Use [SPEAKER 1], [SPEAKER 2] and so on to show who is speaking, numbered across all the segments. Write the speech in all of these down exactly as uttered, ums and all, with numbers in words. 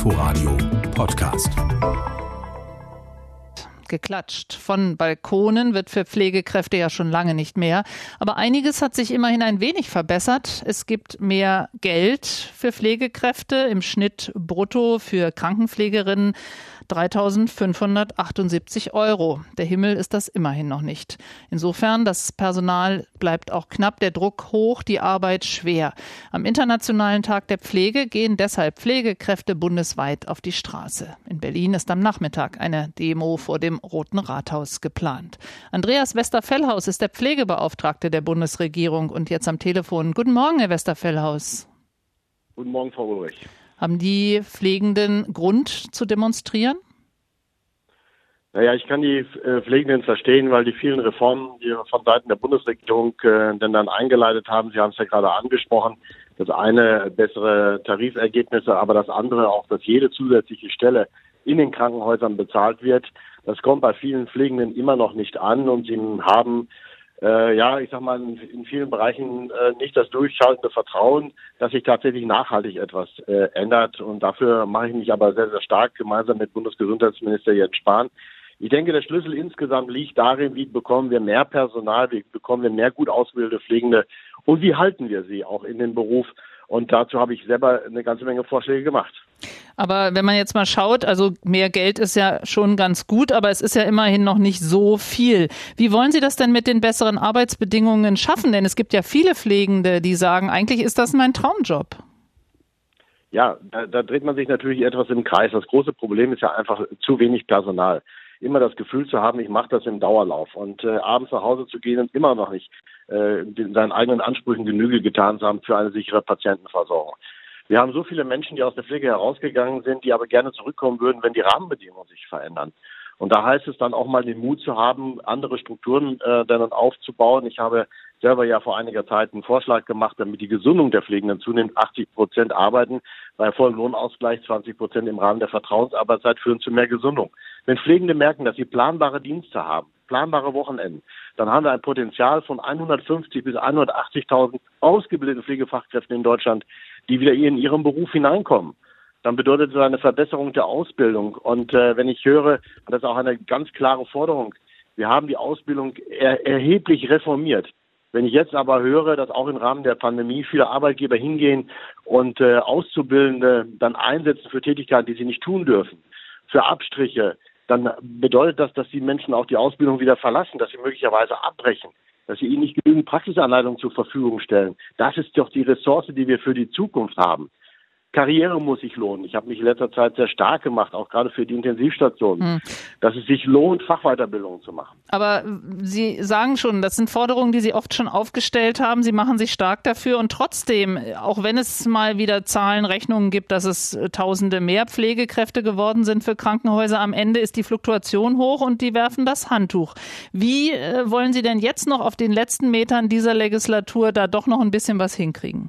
[SPEAKER 1] Inforadio Podcast.
[SPEAKER 2] Geklatscht. Von Balkonen wird für Pflegekräfte ja schon lange nicht mehr. Aber einiges hat sich immerhin ein wenig verbessert. Es gibt mehr Geld für Pflegekräfte, im Schnitt brutto für Krankenpflegerinnen dreitausendfünfhundertachtundsiebzig Euro. Der Himmel ist das immerhin noch nicht. Insofern, das Personal bleibt auch knapp, der Druck hoch, die Arbeit schwer. Am Internationalen Tag der Pflege gehen deshalb Pflegekräfte bundesweit auf die Straße. In Berlin ist am Nachmittag eine Demo vor dem Roten Rathaus geplant. Andreas Westerfellhaus ist der Pflegebeauftragte der Bundesregierung und jetzt am Telefon. Guten Morgen, Herr Westerfellhaus.
[SPEAKER 3] Guten Morgen, Frau Ulrich.
[SPEAKER 2] Haben die Pflegenden Grund zu demonstrieren?
[SPEAKER 3] Naja, ich kann die äh, Pflegenden verstehen, weil die vielen Reformen, die wir von Seiten der Bundesregierung äh, denn dann eingeleitet haben, Sie haben es ja gerade angesprochen, das eine bessere Tarifergebnisse, aber das andere auch, dass jede zusätzliche Stelle in den Krankenhäusern bezahlt wird. Das kommt bei vielen Pflegenden immer noch nicht an und sie haben Äh, ja, ich sag mal, in, in vielen Bereichen äh, nicht das durchschaltende Vertrauen, dass sich tatsächlich nachhaltig etwas äh, ändert. Und dafür mache ich mich aber sehr, sehr stark, gemeinsam mit Bundesgesundheitsminister Jens Spahn. Ich denke, der Schlüssel insgesamt liegt darin, wie bekommen wir mehr Personal, wie bekommen wir mehr gut ausgebildete Pflegende und wie halten wir sie auch in den Beruf. Und dazu habe ich selber eine ganze Menge Vorschläge gemacht.
[SPEAKER 2] Aber wenn man jetzt mal schaut, also mehr Geld ist ja schon ganz gut, aber es ist ja immerhin noch nicht so viel. Wie wollen Sie das denn mit den besseren Arbeitsbedingungen schaffen? Denn es gibt ja viele Pflegende, die sagen, eigentlich ist das mein Traumjob.
[SPEAKER 3] Ja, da, da dreht man sich natürlich etwas im Kreis. Das große Problem ist ja einfach zu wenig Personal. Immer das Gefühl zu haben, ich mache das im Dauerlauf und äh, abends nach Hause zu gehen und immer noch nicht äh, seinen eigenen Ansprüchen Genüge getan zu haben für eine sichere Patientenversorgung. Wir haben so viele Menschen, die aus der Pflege herausgegangen sind, die aber gerne zurückkommen würden, wenn die Rahmenbedingungen sich verändern. Und da heißt es dann auch mal den Mut zu haben, andere Strukturen äh, dann aufzubauen. Ich habe selber ja vor einiger Zeit einen Vorschlag gemacht, damit die Gesundung der Pflegenden zunimmt. achtzig Prozent arbeiten bei vollem Lohnausgleich, zwanzig Prozent im Rahmen der Vertrauensarbeitszeit führen zu mehr Gesundung. Wenn Pflegende merken, dass sie planbare Dienste haben, planbare Wochenenden, dann haben wir ein Potenzial von hundertfünfzig bis hundertachtzigtausend ausgebildeten Pflegefachkräften in Deutschland, die wieder in ihren Beruf hineinkommen. Dann bedeutet das eine Verbesserung der Ausbildung. Und äh, wenn ich höre, das ist auch eine ganz klare Forderung, wir haben die Ausbildung er- erheblich reformiert. Wenn ich jetzt aber höre, dass auch im Rahmen der Pandemie viele Arbeitgeber hingehen und äh, Auszubildende dann einsetzen für Tätigkeiten, die sie nicht tun dürfen, für Abstriche, dann bedeutet das, dass die Menschen auch die Ausbildung wieder verlassen, dass sie möglicherweise abbrechen, dass sie ihnen nicht genügend Praxisanleitungen zur Verfügung stellen. Das ist doch die Ressource, die wir für die Zukunft haben. Karriere muss sich lohnen. Ich habe mich in letzter Zeit sehr stark gemacht, auch gerade für die Intensivstationen, hm. dass es sich lohnt, Fachweiterbildung zu machen.
[SPEAKER 2] Aber Sie sagen schon, das sind Forderungen, die Sie oft schon aufgestellt haben. Sie machen sich stark dafür und trotzdem, auch wenn es mal wieder Zahlen, Rechnungen gibt, dass es Tausende mehr Pflegekräfte geworden sind für Krankenhäuser, am Ende ist die Fluktuation hoch und die werfen das Handtuch. Wie äh, wollen Sie denn jetzt noch auf den letzten Metern dieser Legislatur da doch noch ein bisschen was hinkriegen?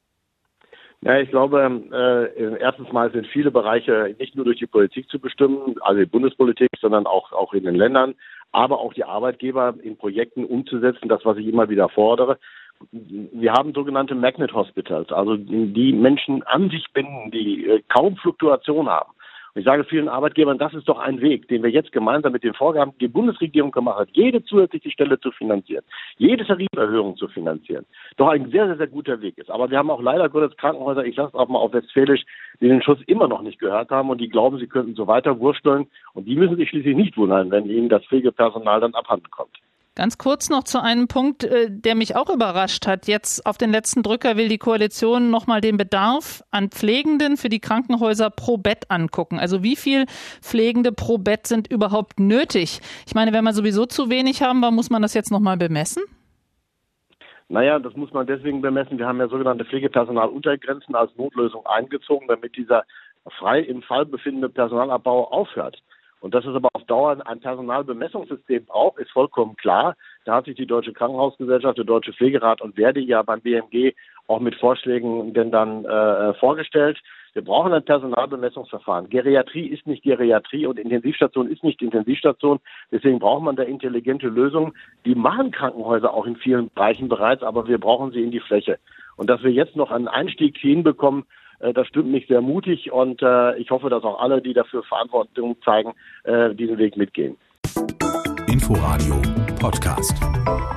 [SPEAKER 3] Ja, ich glaube, äh, erstens mal sind viele Bereiche nicht nur durch die Politik zu bestimmen, also die Bundespolitik, sondern auch, auch in den Ländern, aber auch die Arbeitgeber in Projekten umzusetzen, das, was ich immer wieder fordere. Wir haben sogenannte Magnet Hospitals, also die Menschen an sich binden, die äh, kaum Fluktuation haben. Und ich sage vielen Arbeitgebern, das ist doch ein Weg, den wir jetzt gemeinsam mit den Vorgaben, die Bundesregierung gemacht hat, jede zusätzliche Stelle zu finanzieren, jede Tariferhöhung zu finanzieren, doch ein sehr, sehr, sehr guter Weg ist. Aber wir haben auch leider Gottes Krankenhäuser, ich sage es auch mal auf Westfälisch, die den Schuss immer noch nicht gehört haben und die glauben, sie könnten so weiter wursteln. Und die müssen sich schließlich nicht wundern, wenn ihnen das Pflegepersonal dann abhanden kommt.
[SPEAKER 2] Ganz kurz noch zu einem Punkt, der mich auch überrascht hat. Jetzt auf den letzten Drücker will die Koalition nochmal den Bedarf an Pflegenden für die Krankenhäuser pro Bett angucken. Also wie viel Pflegende pro Bett sind überhaupt nötig? Ich meine, wenn wir sowieso zu wenig haben, warum muss man das jetzt nochmal bemessen?
[SPEAKER 3] Naja, das muss man deswegen bemessen. Wir haben ja sogenannte Pflegepersonaluntergrenzen als Notlösung eingezogen, damit dieser frei im Fall befindende Personalabbau aufhört. Und dass es aber auf Dauer ein Personalbemessungssystem braucht, ist vollkommen klar. Da hat sich die Deutsche Krankenhausgesellschaft, der Deutsche Pflegerat und Verdi ja beim B M G auch mit Vorschlägen denn dann äh, vorgestellt. Wir brauchen ein Personalbemessungsverfahren. Geriatrie ist nicht Geriatrie und Intensivstation ist nicht Intensivstation. Deswegen braucht man da intelligente Lösungen. Die machen Krankenhäuser auch in vielen Bereichen bereits, aber wir brauchen sie in die Fläche. Und dass wir jetzt noch einen Einstieg hinbekommen, Äh, das stimmt mich sehr mutig und äh, ich hoffe, dass auch alle, die dafür Verantwortung zeigen, äh, diesen Weg mitgehen.
[SPEAKER 1] Inforadio Podcast.